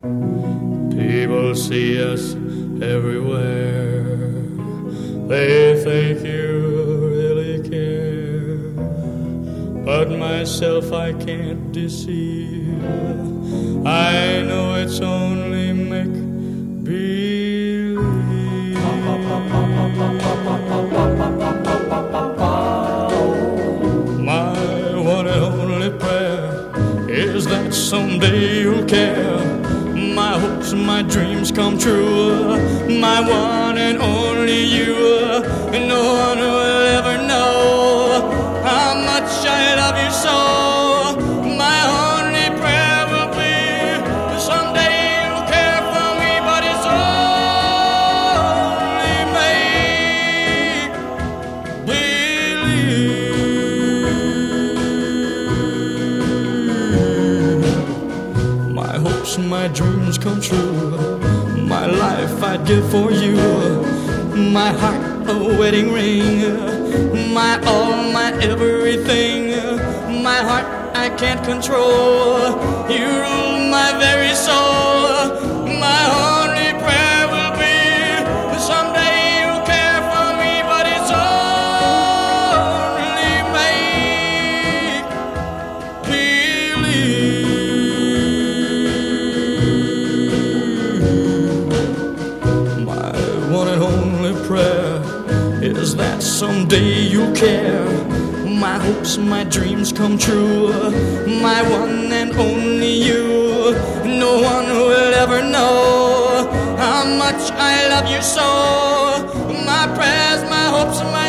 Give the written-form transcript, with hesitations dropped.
People see us everywhere. They think you really care. But myself I can't deceive. I know it's only make-believe. My one and only prayer is that someday you'll care. My hopes and my dreams come true. My one and only you. No one will ever know how much I love you so. My only prayer will be someday you'll care for me, but it's only make-believe. My hopes and my dreams come true. My life I'd give for you. My heart a wedding ring. My all, my everything. My heart I can't control. You rule my very soul. My only prayer will be someday you'll care for me, but it's only make-believe. My one and only prayer is that someday you'll care. My hopes, my dreams come true. My one and only you. No one will ever know how much I love you so. My prayers, my hopes, my